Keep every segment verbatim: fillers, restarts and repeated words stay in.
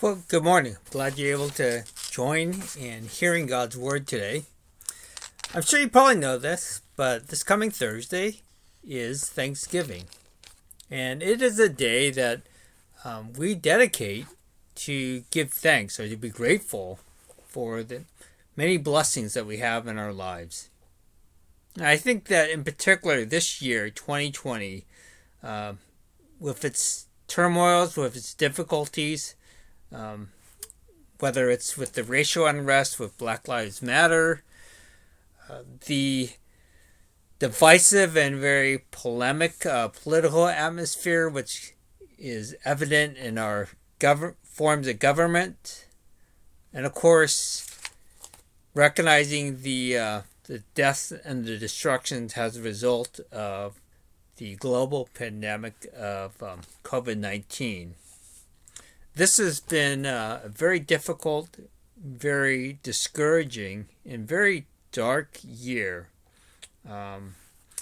Well, good morning. Glad you're able to join in hearing God's Word today. I'm sure you probably know this, but this coming Thursday is Thanksgiving. And it is a day that um, we dedicate to give thanks or to be grateful for the many blessings that we have in our lives. And I think that in particular this year, twenty twenty, uh, with its turmoils, with its difficulties, Um, whether it's with the racial unrest, with Black Lives Matter, uh, the divisive and very polemic uh, political atmosphere, which is evident in our gov- forms of government, and of course, recognizing the uh, the deaths and the destructions as a result of the global pandemic of um, COVID nineteen. This has been uh, a very difficult, very discouraging, and very dark year. Um,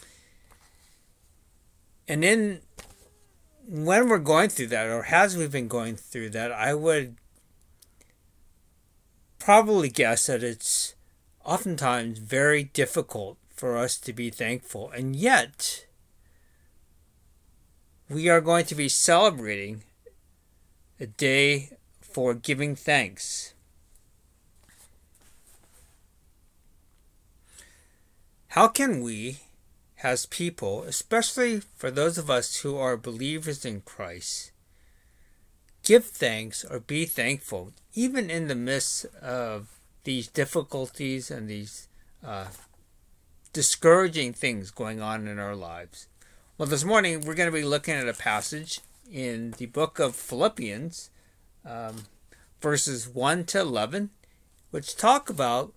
and in when we're going through that, or as we've been going through that, I would probably guess that it's oftentimes very difficult for us to be thankful. And yet, we are going to be celebrating a day for giving thanks. How can we, as people, especially for those of us who are believers in Christ, give thanks or be thankful, even in the midst of these difficulties and these uh, discouraging things going on in our lives? Well, this morning we're going to be looking at a passage in the book of Philippians, um, verses one to eleven, which talk about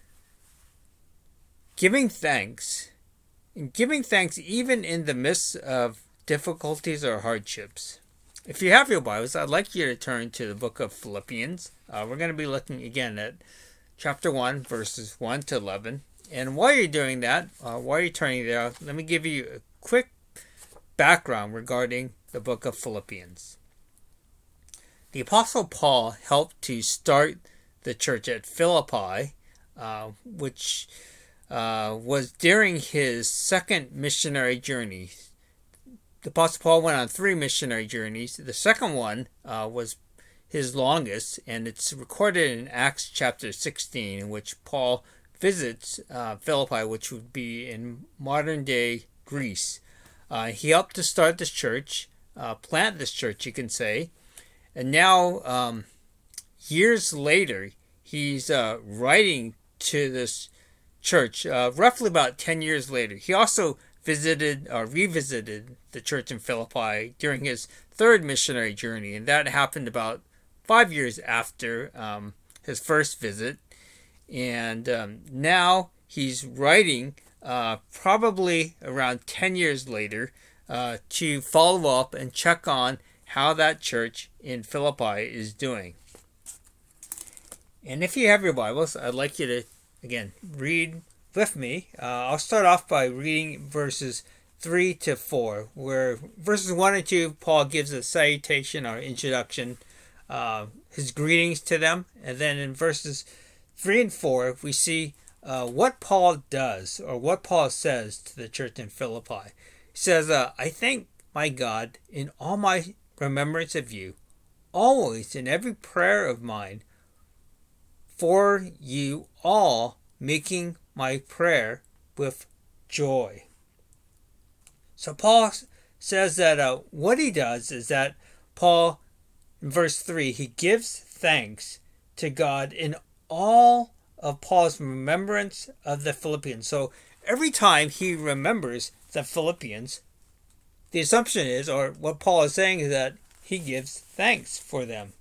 giving thanks, and giving thanks even in the midst of difficulties or hardships. If you have your Bibles, I'd like you to turn to the book of Philippians. Uh, we're going to be looking again at chapter one, verses one to eleven. And while you're doing that, uh, while you're turning there, let me give you a quick background regarding the book of Philippians. The Apostle Paul helped to start the church at Philippi, uh, which uh, was during his second missionary journey. The Apostle Paul went on three missionary journeys. The second one uh, was his longest, and it's recorded in Acts chapter sixteen, in which Paul visits uh, Philippi, which would be in modern-day Greece. Uh, he helped to start this church, uh, plant this church, you can say. And now, um, years later, he's uh, writing to this church, uh, roughly about ten years later. He also visited or revisited the church in Philippi during his third missionary journey, and that happened about five years after um, his first visit. And um, now he's writing Uh, probably around ten years later, uh, to follow up and check on how that church in Philippi is doing. And if you have your Bibles, I'd like you to, again, read with me. Uh, I'll start off by reading verses three to four, where verses one and two, Paul gives a salutation or introduction, uh, his greetings to them. And then in verses three and four, we see Uh, what Paul does, or what Paul says to the church in Philippi. He says, uh, I thank my God in all my remembrance of you, always in every prayer of mine, for you all, making my prayer with joy. So Paul says that uh, what he does is that Paul, in verse three, he gives thanks to God in all of Paul's remembrance of the Philippians. So every time he remembers the Philippians, the assumption is, or what Paul is saying, is that he gives thanks for them.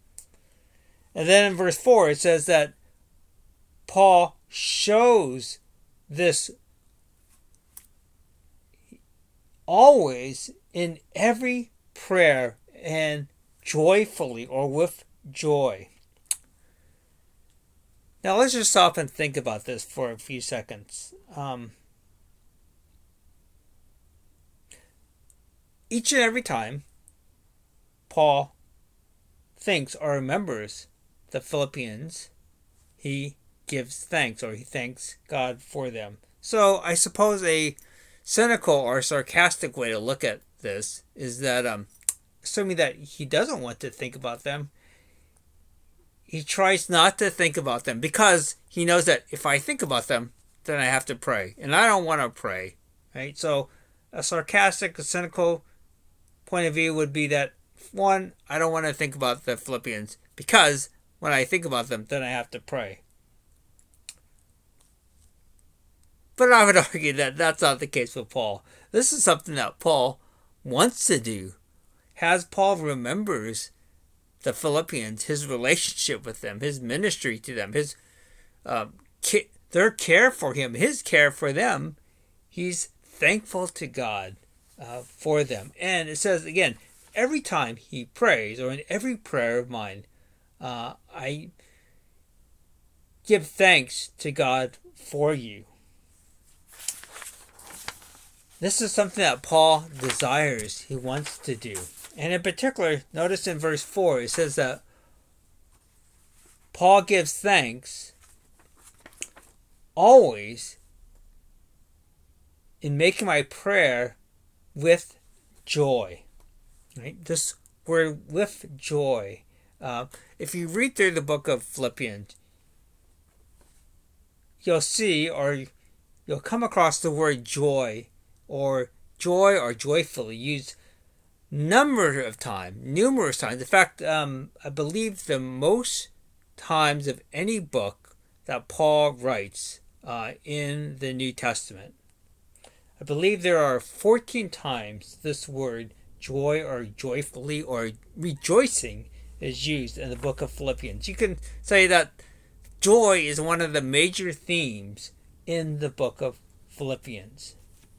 And then in verse four, it says that Paul shows this always in every prayer and joyfully, or with joy. Now let's just stop and think about this for a few seconds. Um, each and every time Paul thinks or remembers the Philippians, he gives thanks, or he thanks God for them. So I suppose a cynical or sarcastic way to look at this is that, um, assuming that he doesn't want to think about them, he tries not to think about them because he knows that if I think about them, then I have to pray. And I don't want to pray. Right? So a sarcastic, a cynical point of view would be that, one, I don't want to think about the Philippians because when I think about them, then I have to pray. But I would argue that that's not the case with Paul. This is something that Paul wants to do. As Paul remembers the Philippians, his relationship with them, his ministry to them, his um, ca- their care for him, his care for them, he's thankful to God uh, for them. And it says, again, every time he prays, or in every prayer of mine, uh, I give thanks to God for you. This is something that Paul desires, he wants to do. And in particular, notice in verse four, it says that Paul gives thanks always in making my prayer with joy. Right? This word, with joy. Uh, if you read through the book of Philippians, you'll see, or you'll come across the word joy, or joy, or joyfully used number of times, numerous times. In fact, um, I believe the most times of any book that Paul writes uh, in the New Testament. I believe there are fourteen times this word joy, or joyfully, or rejoicing is used in the book of Philippians. You can say that joy is one of the major themes in the book of Philippians.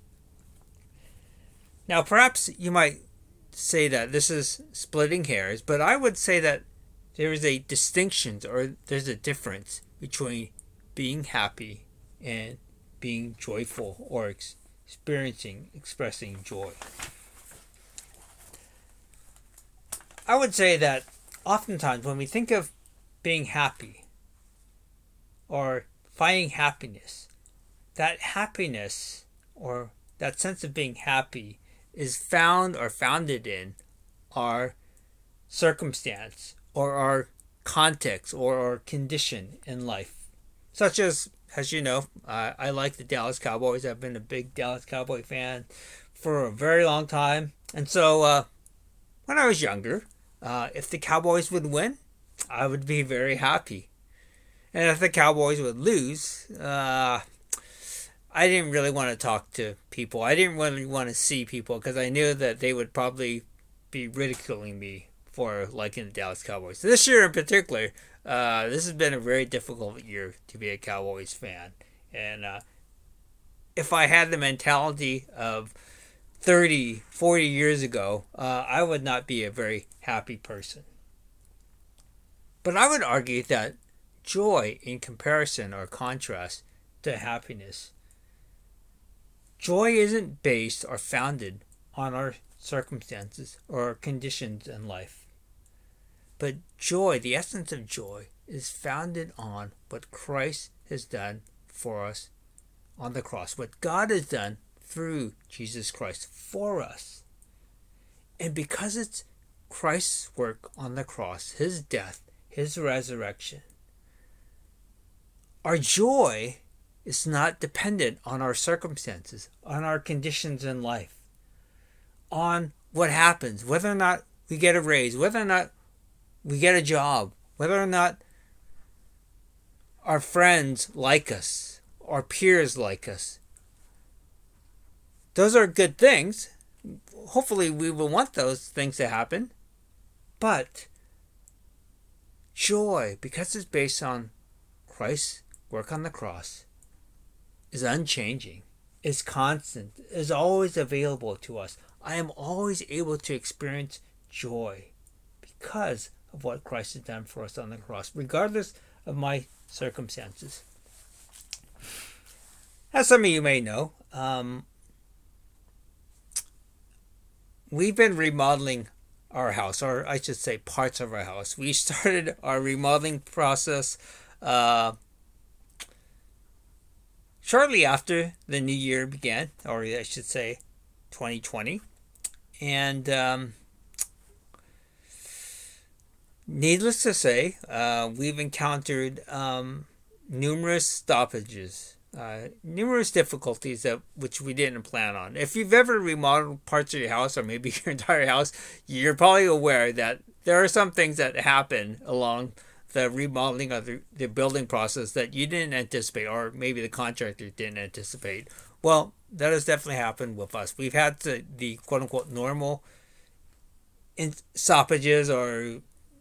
Now, perhaps you might say that this is splitting hairs, but I would say that there is a distinction, or there's a difference between being happy and being joyful, or ex- experiencing, expressing joy. I would say that oftentimes when we think of being happy or finding happiness, that happiness, or that sense of being happy, is found or founded in our circumstance, or our context, or our condition in life. Such as, as you know, uh, I like the Dallas Cowboys. I've been a big Dallas Cowboy fan for a very long time. And so uh, when I was younger, uh, if the Cowboys would win, I would be very happy. And if the Cowboys would lose, uh, I didn't really want to talk to people. I didn't really want to see people because I knew that they would probably be ridiculing me for liking the Dallas Cowboys. So this year in particular, uh, this has been a very difficult year to be a Cowboys fan. And uh, if I had the mentality of thirty, forty years ago, uh, I would not be a very happy person. But I would argue that joy, in comparison or contrast to happiness, joy isn't based or founded on our circumstances or our conditions in life. But joy, the essence of joy, is founded on what Christ has done for us on the cross. What God has done through Jesus Christ for us. And because it's Christ's work on the cross, his death, his resurrection, our joy is not dependent on our circumstances, on our conditions in life, on what happens, whether or not we get a raise, whether or not we get a job, whether or not our friends like us, our peers like us. Those are good things. Hopefully we will want those things to happen. But joy, because it's based on Christ's work on the cross, is unchanging, is constant, is always available to us. I am always able to experience joy because of what Christ has done for us on the cross, regardless of my circumstances. As some of you may know, um, we've been remodeling our house, or I should say parts of our house. We started our remodeling process uh, shortly after the new year began, or I should say twenty twenty. And um, needless to say, uh, we've encountered um, numerous stoppages, uh, numerous difficulties that which we didn't plan on. If you've ever remodeled parts of your house, or maybe your entire house, you're probably aware that there are some things that happen along the remodeling of the, the building process that you didn't anticipate, or maybe the contractor didn't anticipate. Well, that has definitely happened with us. We've had the, the quote unquote normal in stoppages or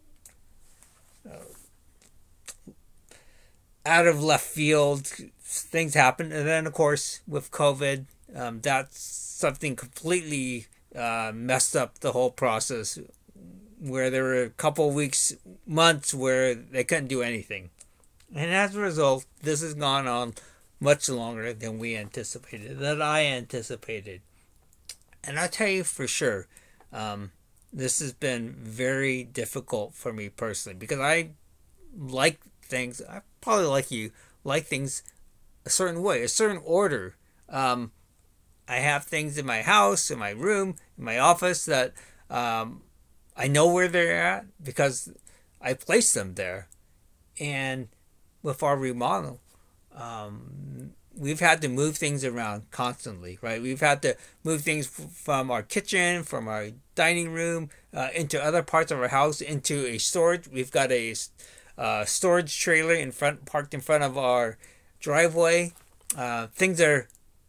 uh, out of left field things happen, and then of course with COVID, um, that's something completely uh, messed up the whole process, where there were a couple of weeks, months where they couldn't do anything, and as a result, this has gone on much longer than we anticipated, that I anticipated, and I tell you for sure, um, this has been very difficult for me personally, because I like things, I probably like you, like things a certain way, a certain order. Um, I have things in my house, in my room, in my office that um, I know where they're at because I placed them there. And with our remodel, um, we've had to move things around constantly, right? We've had to move things from our kitchen, from our dining room, uh, into other parts of our house, into a storage. We've got a uh, storage trailer in front, parked in front of our driveway. Uh, things are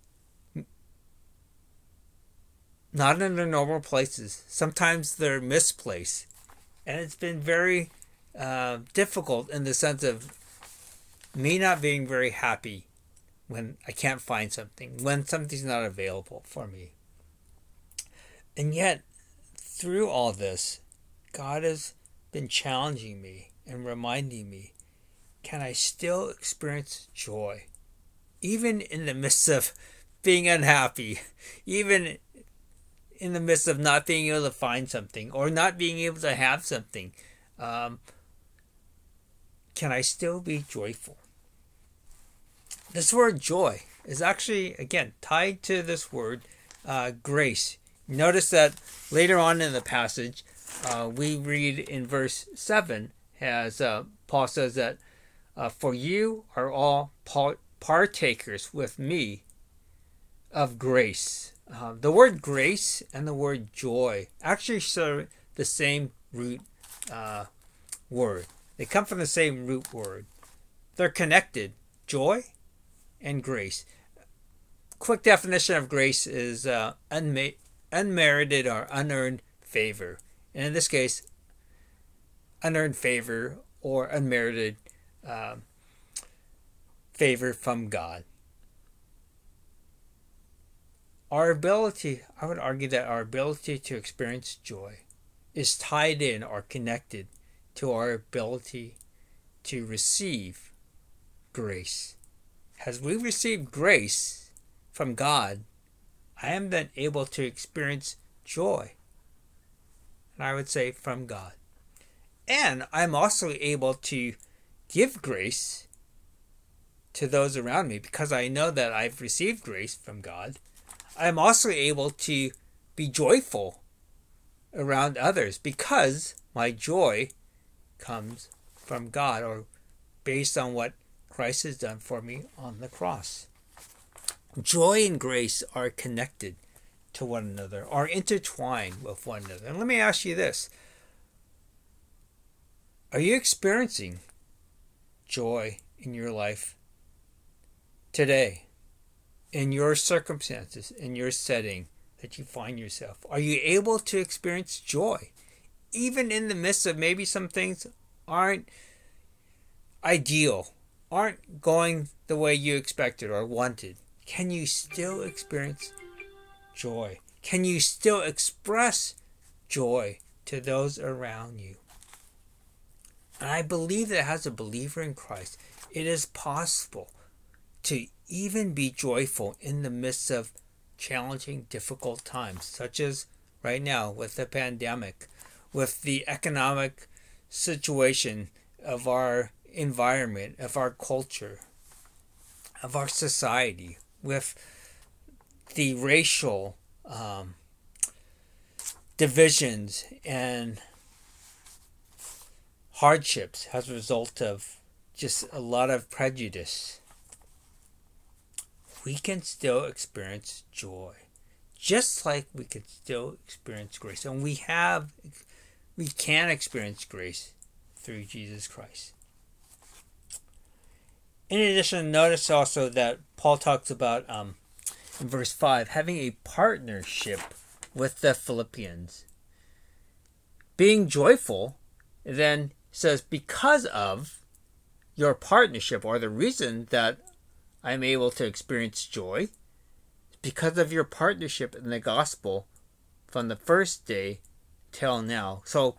not in their normal places. Sometimes they're misplaced, and it's been very uh, difficult in the sense of me not being very happy when I can't find something, when something's not available for me. And yet, through all this, God has been challenging me and reminding me, can I still experience joy? Even in the midst of being unhappy, even in the midst of not being able to find something or not being able to have something, um, can I still be joyful? This word joy is actually, again, tied to this word uh, grace. Notice that later on in the passage, uh, we read in verse seven, as uh, Paul says that, uh, for you are all partakers with me of grace. Uh, the word grace and the word joy actually share the same root uh, word. They come from the same root word. They're connected. Joy and grace. Quick definition of grace is uh, unma- unmerited or unearned favor. And in this case, unearned favor or unmerited uh, favor from God. Our ability, I would argue that our ability to experience joy is tied in or connected to our ability to receive grace. As we receive grace from God, I am then able to experience joy. And I would say from God. And I'm also able to give grace to those around me because I know that I've received grace from God. I'm also able to be joyful around others because my joy comes from God, or based on what Christ has done for me on the cross. Joy and grace are connected to one another, are intertwined with one another. And let me ask you this. Are you experiencing joy in your life today, in your circumstances, in your setting that you find yourself? Are you able to experience joy, even in the midst of maybe some things aren't ideal, aren't going the way you expected or wanted? Can you still experience joy? Can you still express joy to those around you? And I believe that as a believer in Christ, it is possible to even be joyful in the midst of challenging, difficult times, such as right now with the pandemic, with the economic situation of our environment, of our culture, of our society, with the racial um, divisions and hardships as a result of just a lot of prejudice, we can still experience joy, just like we can still experience grace. And we have, we can experience grace through Jesus Christ. In addition, notice also that Paul talks about, um, in verse five, having a partnership with the Philippians. Being joyful, then says, because of your partnership, or the reason that I'm able to experience joy, because of your partnership in the gospel from the first day till now. So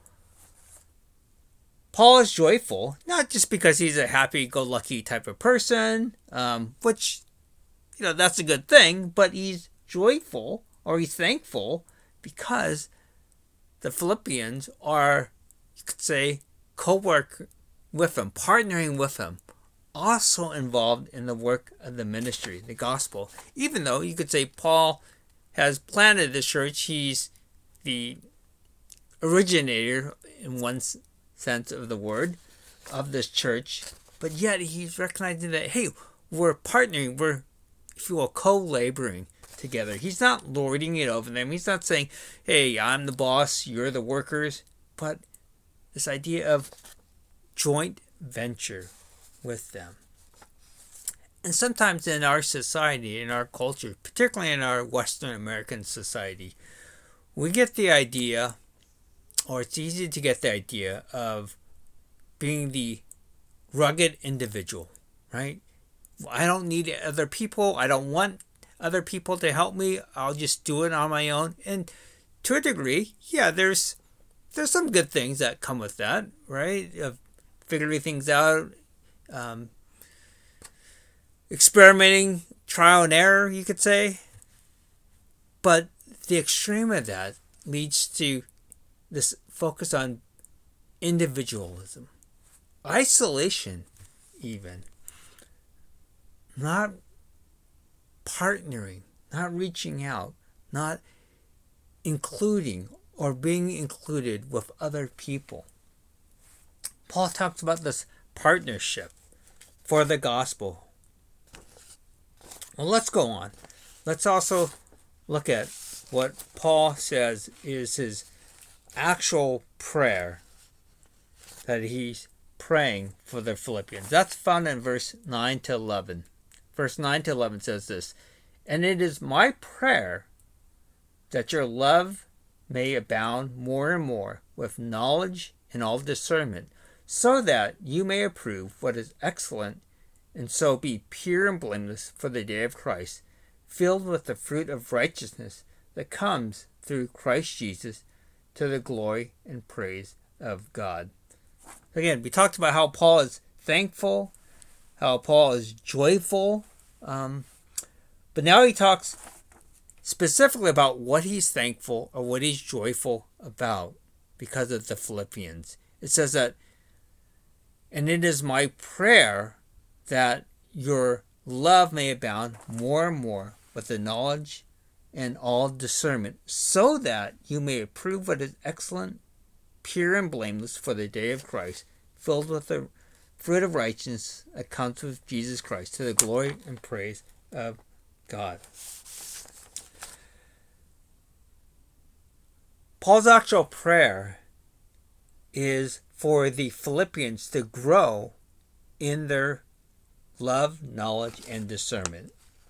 Paul is joyful, not just because he's a happy-go-lucky type of person, um, which, you know, that's a good thing, but he's joyful, or he's thankful, because the Philippians are, you could say, co-work with him, partnering with him, also involved in the work of the ministry, the gospel. Even though you could say Paul has planted the church, he's the originator in one sense of the word of this church, but yet he's recognizing that, hey, we're partnering, we're, if you will, co-laboring together. He's not lording it over them. He's not saying, hey, I'm the boss, you're the workers, but this idea of joint venture with them. And sometimes in our society, in our culture, particularly in our Western American society, we get the idea, or it's easy to get the idea of being the rugged individual, right? I don't need other people. I don't want other people to help me. I'll just do it on my own. And to a degree, yeah, there's there's some good things that come with that, right? Of figuring things out, um, experimenting, trial and error, you could say. But the extreme of that leads to this focus on individualism, isolation even, not partnering, not reaching out, not including or being included with other people. Paul talks about this partnership for the gospel. Well, let's go on. Let's also look at what Paul says is his actual prayer that he's praying for the Philippians. That's found in verse nine to eleven. Verse nine to eleven says this, "And it is my prayer that your love may abound more and more with knowledge and all discernment, so that you may approve what is excellent, and so be pure and blameless for the day of Christ, filled with the fruit of righteousness that comes through Christ Jesus, to the glory and praise of God." Again, we talked about how Paul is thankful, how Paul is joyful, um, but now he talks specifically about what he's thankful or what he's joyful about because of the Philippians. It says that, "And it is my prayer that your love may abound more and more with the knowledge and all discernment, so that you may approve what is excellent, pure and blameless for the day of Christ, filled with the fruit of righteousness that comes with Jesus Christ, to the glory and praise of God." Paul's actual prayer is for the Philippians to grow in their love, knowledge, and discernment,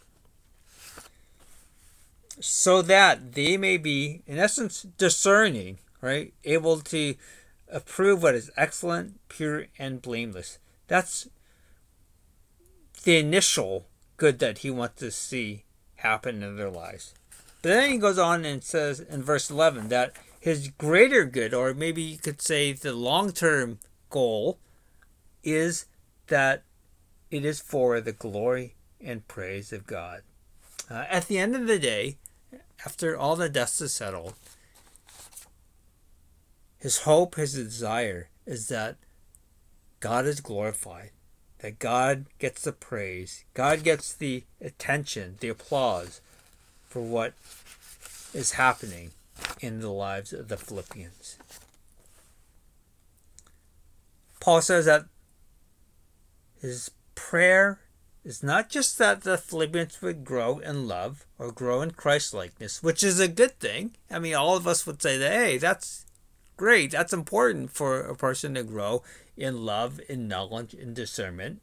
so that they may be, in essence, discerning, right? Able to approve what is excellent, pure, and blameless. That's the initial good that he wants to see happen in their lives. But then he goes on and says in verse eleven that his greater good, or maybe you could say the long-term goal, is that it is for the glory and praise of God. Uh, at the end of the day, after all the dust is settled, His hope, his desire is that God is glorified, that God gets the praise, God gets the attention, the applause for what is happening in the lives of the Philippians. Paul says that his prayer is not just that the Philippians would grow in love or grow in Christ-likeness, which is a good thing. I mean, all of us would say that, hey, that's great. That's important for a person to grow in love, in knowledge, in discernment.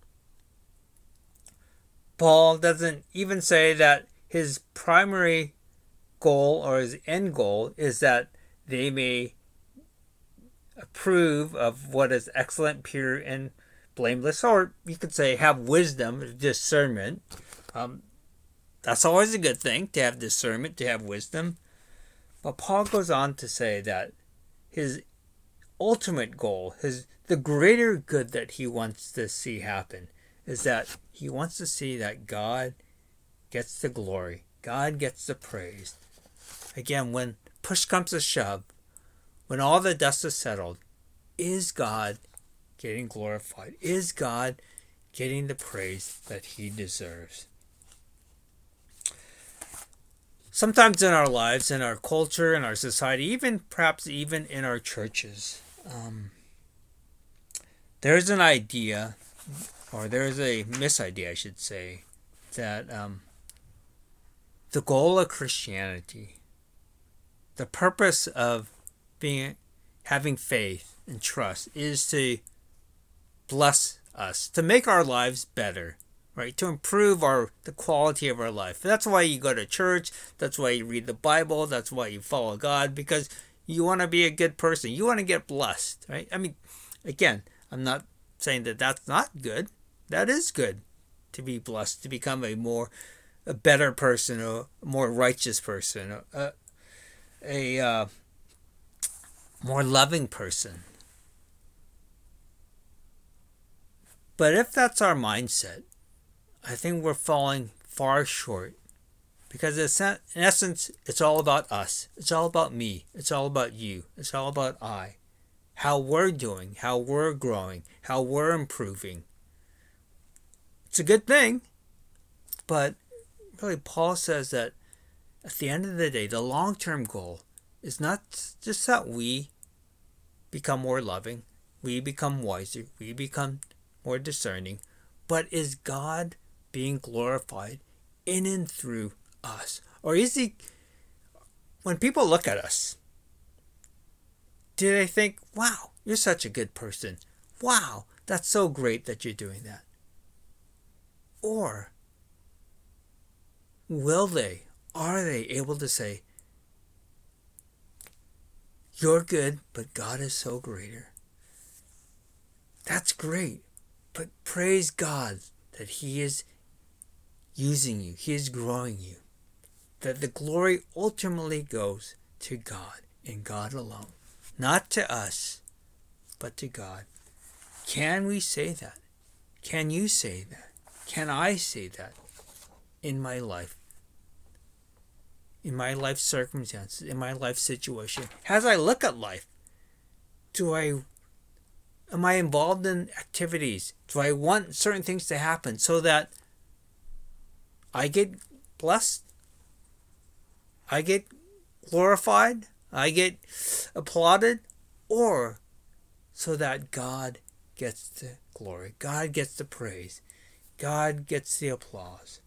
Paul doesn't even say that his primary goal or his end goal is that they may approve of what is excellent, pure, and blameless, or you could say have wisdom, discernment. Um, that's always a good thing, to have discernment, to have wisdom. But Paul goes on to say that his ultimate goal, his the greater good that he wants to see happen, is that he wants to see that God gets the glory, God gets the praise. Again, when push comes to shove, when all the dust is settled, is God getting glorified? Is God getting the praise that he deserves? Sometimes in our lives, in our culture, in our society, even perhaps even in our churches, um, there's an idea, or there's a misidea, I should say, that um, the goal of Christianity, the purpose of being having faith and trust, is to bless us, to make our lives better, right? To improve our the quality of our life. That's why you go to church. That's why you read the Bible. That's why you follow God, because you want to be a good person. You want to get blessed, right? I mean, again, I'm not saying that that's not good. That is good, to be blessed, to become a more, a better person, a more righteous person, a, a uh, more loving person. But if that's our mindset, I think we're falling far short, because in essence, it's all about us. It's all about me. It's all about you. It's all about I. How we're doing, how we're growing, how we're improving. It's a good thing, but really Paul says that at the end of the day, the long-term goal is not just that we become more loving, we become wiser, we become more discerning, but is God being glorified in and through us? Or is he, when people look at us, do they think, wow, you're such a good person. Wow, that's so great that you're doing that. Or will they, are they able to say, you're good, but God is so greater. That's great. But praise God that he is using you. He is growing you. That the glory ultimately goes to God and God alone. Not to us, but to God. Can we say that? Can you say that? Can I say that in my life? In my life circumstances, in my life situation? As I look at life, do I Am I involved in activities? Do I want certain things to happen so that I get blessed? I get glorified? I get applauded? Or so that God gets the glory, God gets the praise, God gets the applause?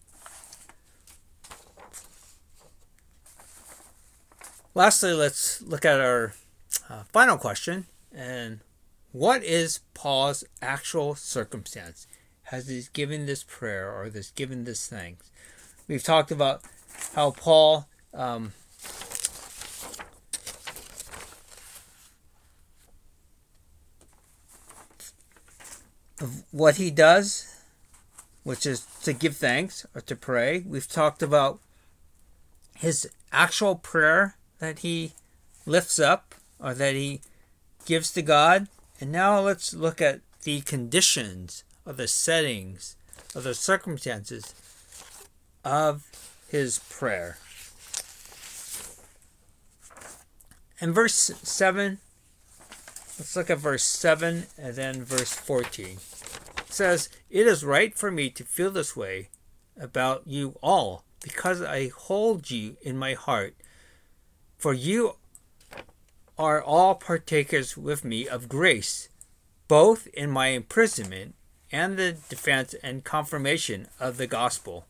Lastly, let's look at our uh, final question. And what is Paul's actual circumstance? Has he given this prayer or this given this thanks? We've talked about how Paul um, of what he does, which is to give thanks or to pray. We've talked about his actual prayer that he lifts up or that he gives to God. And now let's look at the conditions or the settings or the circumstances of his prayer. In verse seven, let's look at verse seven and then verse fourteen. It says, "It is right for me to feel this way about you all, because I hold you in my heart. For you are all partakers with me of grace, both in my imprisonment and the defense and confirmation of the gospel."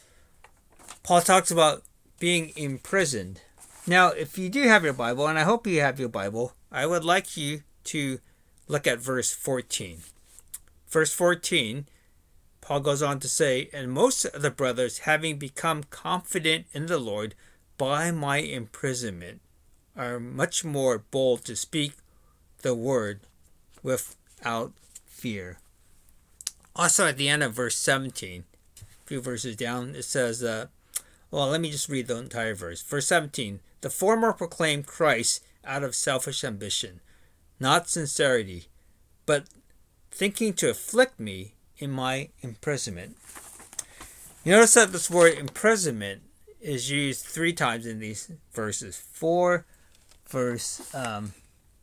Paul talks about being imprisoned. Now, if you do have your Bible, and I hope you have your Bible, I would like you to look at verse fourteen. Verse fourteen, Paul goes on to say, "And most of the brothers, having become confident in the Lord by my imprisonment, are much more bold to speak the word without fear." Also at the end of verse seventeen, a few verses down, it says, uh, well, let me just read the entire verse. Verse seventeen, "The former proclaim Christ out of selfish ambition, not sincerity, but thinking to afflict me in my imprisonment." You notice that this word imprisonment is used three times in these verses. Four, verse, um,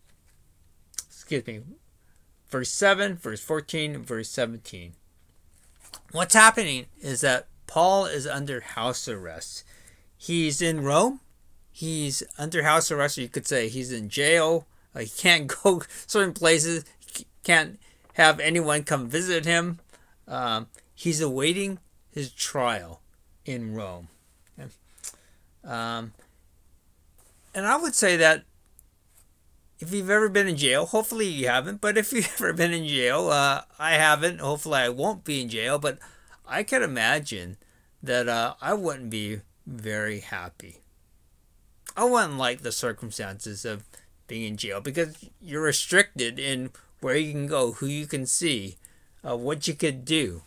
excuse me, verse seven, verse fourteen, and verse seventeen. What's happening is that Paul is under house arrest. He's in Rome. He's under house arrest, or you could say he's in jail. Uh, he can't go certain places. Can't have anyone come visit him. Um, he's awaiting his trial in Rome. Okay? Um, and I would say that if you've ever been in jail, hopefully you haven't, but if you've ever been in jail, uh, I haven't. Hopefully I won't be in jail, but I can imagine that uh, I wouldn't be very happy. I wouldn't like the circumstances of being in jail because you're restricted in where you can go, who you can see, uh, what you could do.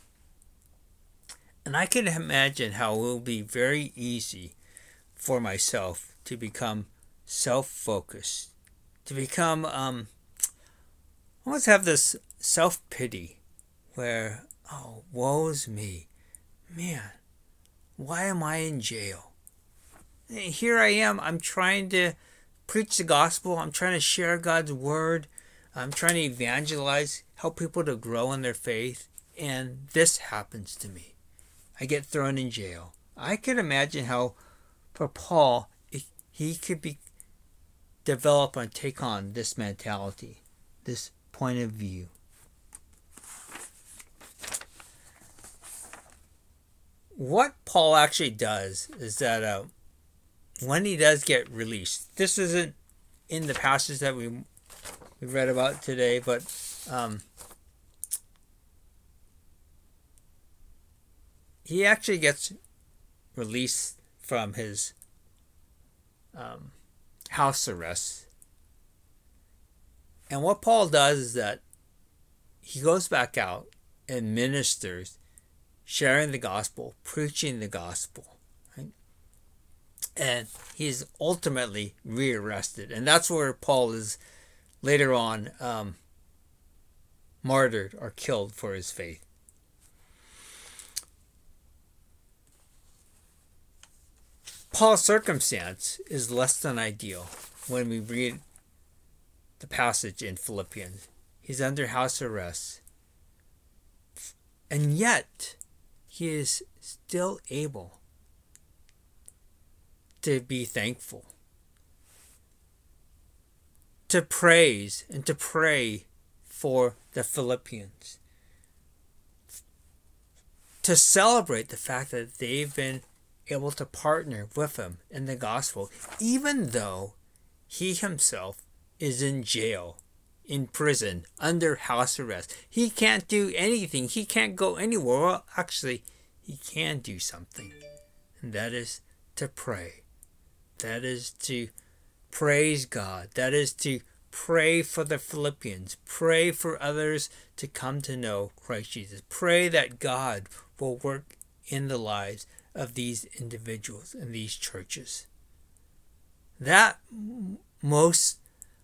And I can imagine how it will be very easy for myself to become self-focused, to become, um, almost have this self-pity where, oh, woe's me. Man, why am I in jail? Here I am, I'm trying to preach the gospel, I'm trying to share God's word, I'm trying to evangelize, help people to grow in their faith, and this happens to me. I get thrown in jail. I can imagine how, for Paul, he could be develop and take on this mentality, this point of view. What Paul actually does is that uh, when he does get released, this isn't in the passage that we we read about today, but um, he actually gets released from his um, house arrest. And what Paul does is that he goes back out and ministers, sharing the gospel, preaching the gospel. Right? And he's ultimately rearrested. And that's where Paul is later on um, martyred or killed for his faith. Paul's circumstance is less than ideal when we read the passage in Philippians. He's under house arrest. And yet, he is still able to be thankful, to praise and to pray for the Philippians, to celebrate the fact that they've been able to partner with him in the gospel, even though he himself is in jail, in prison, under house arrest. He can't do anything. He can't go anywhere. Well, actually, he can do something, and that is to pray. That is to praise God. That is to pray for the Philippians. Pray for others to come to know Christ Jesus. Pray that God will work in the lives of these individuals and these churches. That most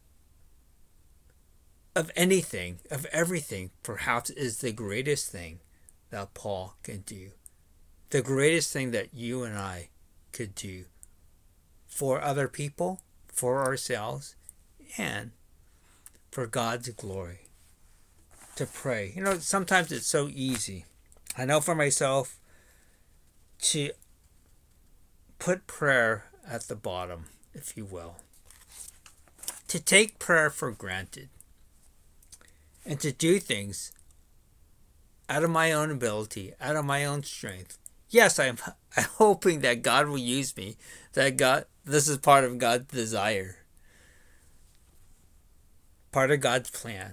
of anything, of everything, perhaps is the greatest thing that Paul can do. The greatest thing that you and I could do for other people, for ourselves and for God's glory. To pray. You know, sometimes it's so easy. I know for myself to put prayer at the bottom, if you will. To take prayer for granted. And to do things out of my own ability, out of my own strength. Yes, I'm, I'm hoping that God will use me. That God, this is part of God's desire. Part of God's plan.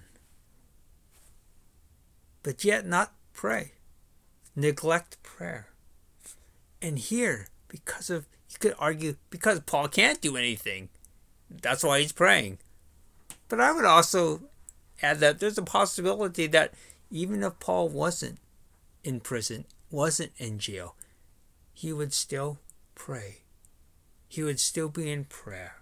But yet not pray. Neglect prayer. And here, because of, you could argue, because Paul can't do anything. That's why he's praying. But I would also add that there's a possibility that even if Paul wasn't in prison, wasn't in jail, he would still pray. He would still be in prayer.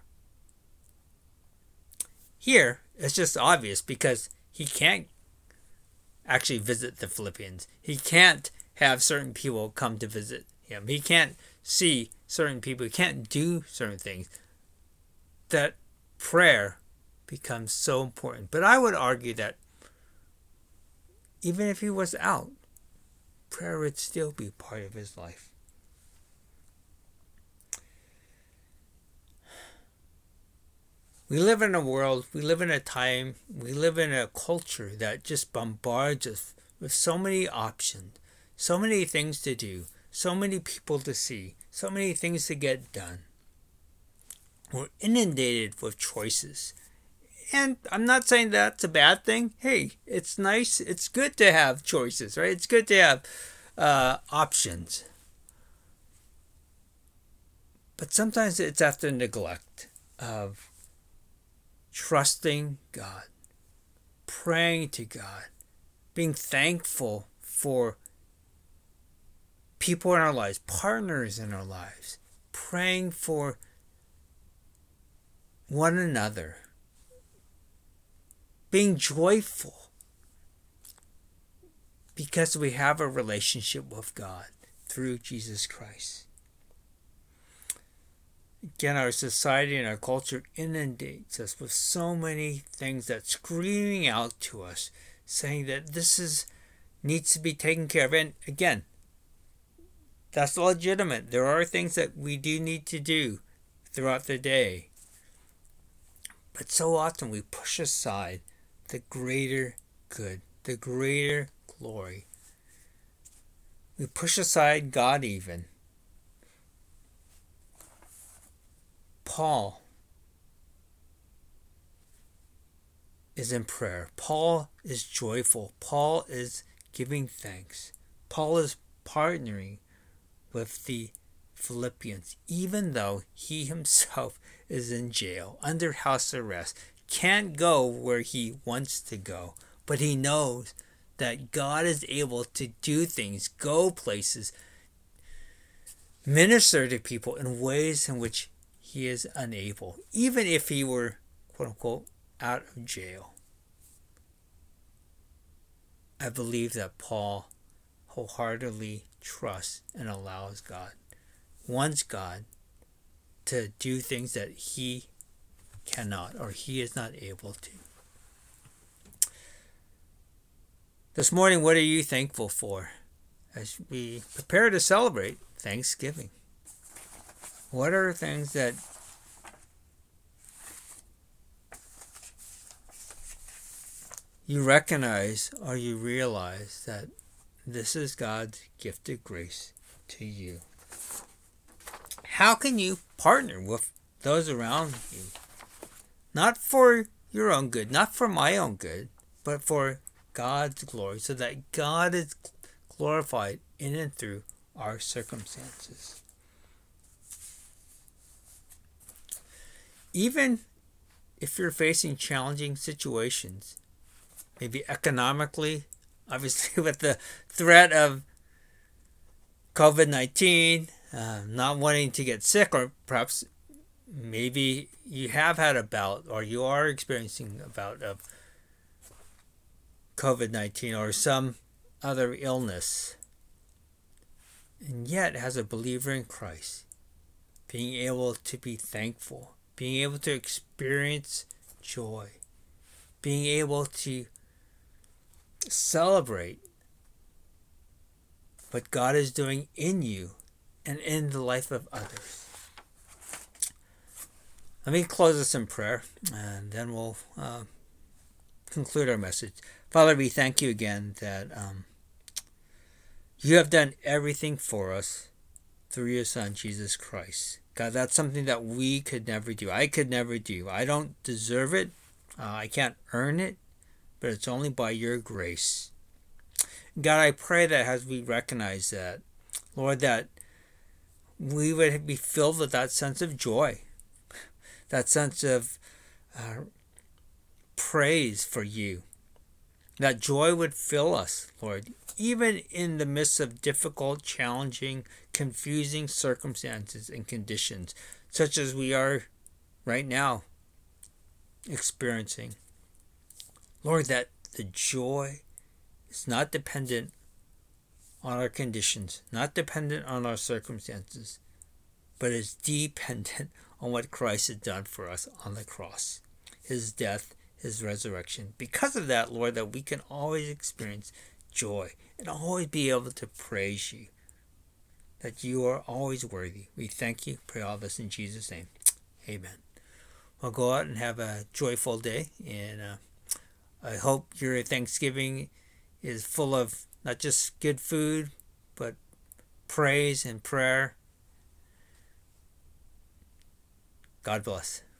Here, it's just obvious because he can't actually visit the Philippians. He can't have certain people come to visit him. He can't see certain people. He can't do certain things. That prayer becomes so important. But I would argue that even if he was out, prayer would still be part of his life. We live in a world, we live in a time, we live in a culture that just bombards us with so many options, so many things to do, so many people to see, so many things to get done. We're inundated with choices. And I'm not saying that's a bad thing. Hey, it's nice, it's good to have choices, right? It's good to have uh, options. But sometimes it's after neglect of trusting God, praying to God, being thankful for people in our lives, partners in our lives, praying for one another, being joyful because we have a relationship with God through Jesus Christ. Again, our society and our culture inundates us with so many things that's screaming out to us, saying that this is needs to be taken care of. And again, that's legitimate. There are things that we do need to do throughout the day. But so often we push aside the greater good, the greater glory. We push aside God even. Paul is in prayer. Paul is joyful. Paul is giving thanks. Paul is partnering with the Philippians, even though he himself is in jail, under house arrest, can't go where he wants to go, but he knows that God is able to do things, go places, minister to people in ways in which he is unable, even if he were, quote unquote, out of jail. I believe that Paul wholeheartedly trusts and allows God, wants God to do things that he cannot or he is not able to. This morning, what are you thankful for as we prepare to celebrate Thanksgiving? What are things that you recognize or you realize that this is God's gifted grace to you? How can you partner with those around you? Not for your own good, not for my own good, but for God's glory, so that God is glorified in and through our circumstances. Even if you're facing challenging situations, maybe economically, obviously with the threat of covid nineteen, uh, not wanting to get sick, or perhaps maybe you have had a bout or you are experiencing a bout of covid nineteen or some other illness. And yet, as a believer in Christ, being able to be thankful being able to experience joy, being able to celebrate what God is doing in you and in the life of others. Let me close this in prayer, and then we'll uh, conclude our message. Father, we thank you again that um, you have done everything for us through your Son, Jesus Christ. God, that's something that we could never do. I could never do. I don't deserve it. Uh, I can't earn it, but it's only by your grace. God, I pray that as we recognize that, Lord, that we would be filled with that sense of joy, that sense of uh, praise for you. That joy would fill us, Lord, even in the midst of difficult, challenging, confusing circumstances and conditions, such as we are right now experiencing. Lord, that the joy is not dependent on our conditions, not dependent on our circumstances, but is dependent on what Christ has done for us on the cross, his death, his resurrection. Because of that, Lord, that we can always experience joy and always be able to praise you, that you are always worthy. We thank you. Pray all this in Jesus' name. Amen. Well, go out and have a joyful day, and uh, I hope your Thanksgiving is full of not just good food, but praise and prayer. God bless.